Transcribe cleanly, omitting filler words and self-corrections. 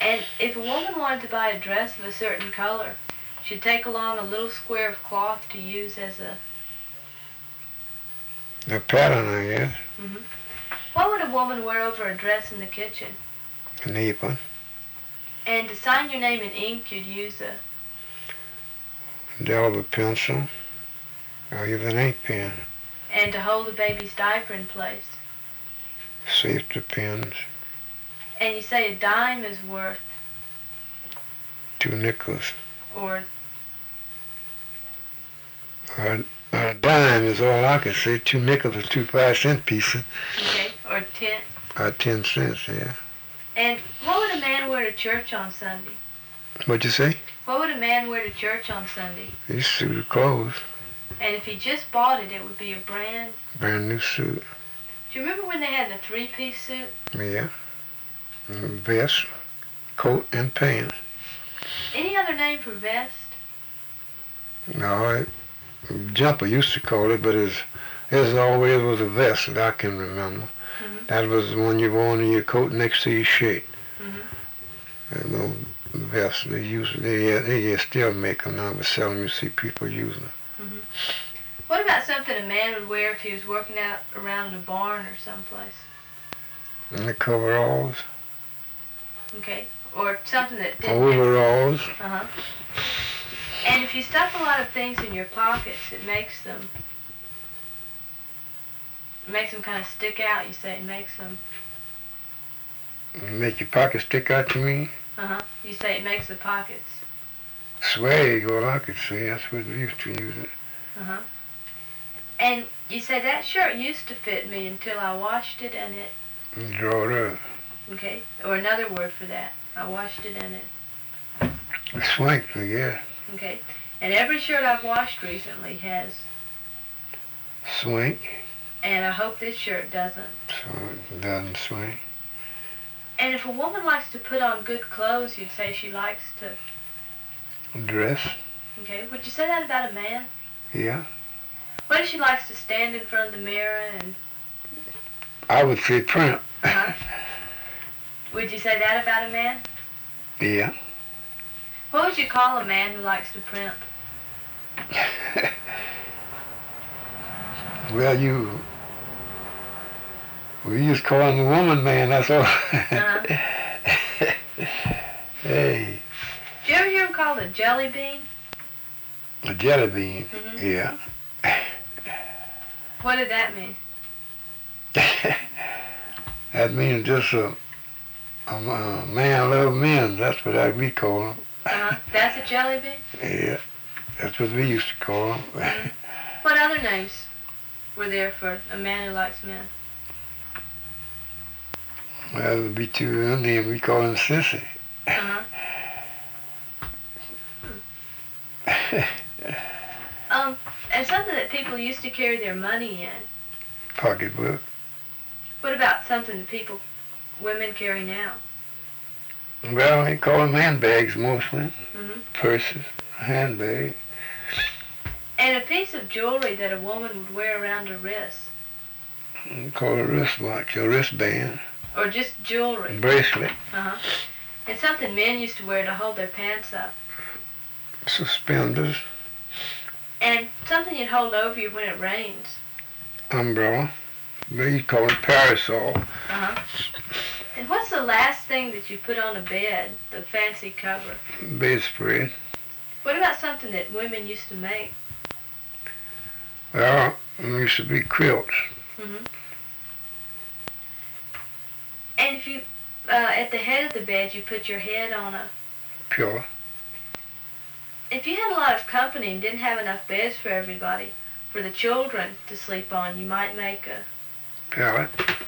And if a woman wanted to buy a dress of a certain color, she'd take along a little square of cloth to use as a... The pattern, I guess. Mm-hmm. What would a woman wear over a dress in the kitchen? An apron. And to sign your name in ink, you'd use a... Indelible pencil. Or use an ink pen. And to hold the baby's diaper in place. Safety pins. And you say a dime is worth... 2 nickels. Or... A dime is all I can say. 2 nickels or 2 5-cent pieces. Okay, or 10. Or 10 cents, yeah. And what would a man wear to church on Sunday? What'd you say? What would a man wear to church on Sunday? His suit of clothes. And if he just bought it, it would be a brand new suit. Do you remember when they had the 3-piece suit? Yeah. Vest, coat, and pants. Any other name for vest? No, jumper used to call it, but it always was a vest that I can remember. Mm-hmm. That was the one you wore under your coat next to your shirt. Mm-hmm. And those vests, they still make them now, but seldom you see people using them. Mm-hmm. What about something a man would wear if he was working out around a barn or someplace? And the coveralls. Okay. Or something that didn't... Overalls. Uh-huh. And if you stuff a lot of things in your pockets, it makes them kind of stick out. You say it makes them... Make your pockets stick out, you mean? Uh-huh. You say it makes the pockets... Swag, all I could say. That's what we used to use it. Uh-huh. And you say that shirt used to fit me until I washed it and it... And draw it up. Okay. Or another word for that. I washed it and it... Swank, I guess. Okay. And every shirt I've washed recently has... Swank. And I hope this shirt doesn't. So it doesn't swank. And if a woman likes to put on good clothes, you'd say she likes to... Dress. Okay. Would you say that about a man? Yeah. What if she likes to stand in front of the mirror and... I would say print. Uh-huh. Would you say that about a man? Yeah. What would you call a man who likes to primp? Well, we used to call him a woman man, that's all. Uh-huh. Hey. Did you ever hear him called a jelly bean? A jelly bean, Mm-hmm. yeah. What did that mean? That means just a man love men, that's what we call him. Uh-huh. That's a jelly bean? Yeah, that's what we used to call him. Mm-hmm. What other names were there for a man who likes men? Well, it would be two Indian, we call him Sissy. Uh-huh. And something that people used to carry their money in. Pocketbook. What about something that women carry now? Well, they call them handbags mostly. Mm-hmm. Purses, handbag. And a piece of jewelry that a woman would wear around her wrist. We call it a wristwatch, a wristband. Or just jewelry. Bracelet. Uh-huh. And something men used to wear to hold their pants up. Suspenders. And something you'd hold over you when it rains. Umbrella. We call it parasol. Uh-huh. And what's the last thing that you put on a bed, the fancy cover? Bedspread. What about something that women used to make? Well, there used to be quilts. Mm-hmm. And if you, at the head of the bed, you put your head on a... Pillow. If you had a lot of company and didn't have enough beds for everybody, for the children to sleep on, you might make a... Pallet.